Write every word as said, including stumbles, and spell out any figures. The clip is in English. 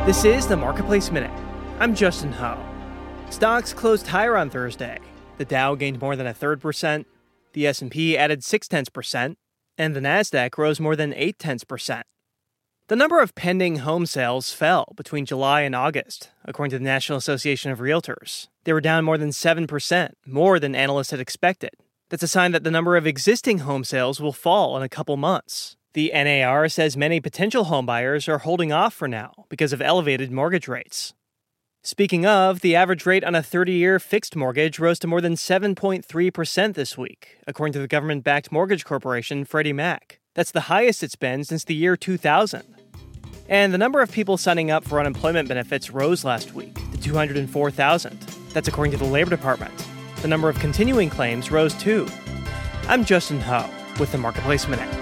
This is the Marketplace Minute. I'm Justin Ho. Stocks closed higher on Thursday. The Dow gained more than a third percent, the S and P added six tenths percent, and the Nasdaq rose more than eight tenths percent. The number of pending home sales fell between July and August, according to the National Association of Realtors. They were down more than seven percent, more than analysts had expected. That's a sign that the number of existing home sales will fall in a couple months. The N A R says many potential homebuyers are holding off for now because of elevated mortgage rates. Speaking of, the average rate on a thirty-year fixed mortgage rose to more than seven point three percent this week, according to the government-backed mortgage corporation Freddie Mac. That's the highest it's been since the year two thousand. And the number of people signing up for unemployment benefits rose last week to two hundred four thousand. That's according to the Labor Department. The number of continuing claims rose too. I'm Justin Ho with the Marketplace Minute.